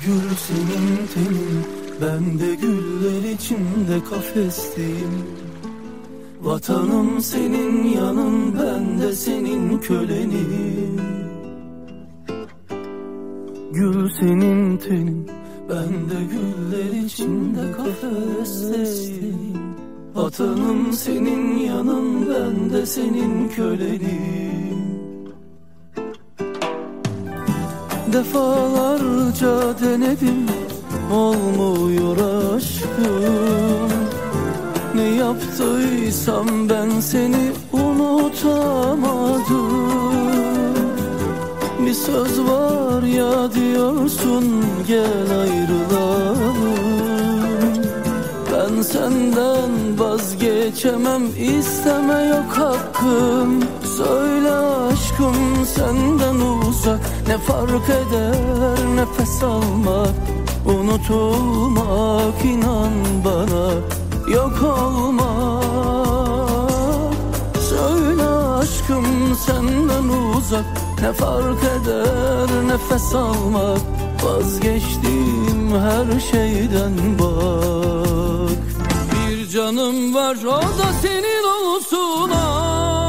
Gül senin tenin, ben de güller içinde kafesteyim. Vatanım senin yanın, ben de senin kölenim. Gül senin tenin, ben de güller içinde kafesteyim. Vatanım senin yanın, ben de senin kölenim. Defalarca denedim, olmuyor aşkım. Ne yaptıysam ben seni unutamadım. Bir söz var ya diyorsun, gel ayrılalım. Ben senden vazgeçemem, isteme yok hakkım. Söyle aşkım, senden uzak ne fark eder nefes almak, unutulmak, inan bana yok olmak. Söyle aşkım, senden uzak ne fark eder nefes almak, vazgeçtiğim her şeyden bak. Bir canım var, o da senin olsun ah.